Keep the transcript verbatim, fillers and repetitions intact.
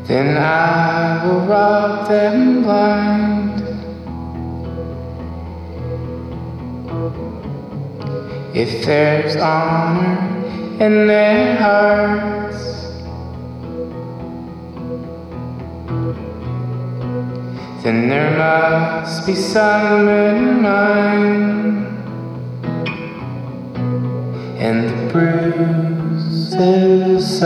then I will rob them blind. If there's honor in their hearts, then there must be some in mine. And the bruises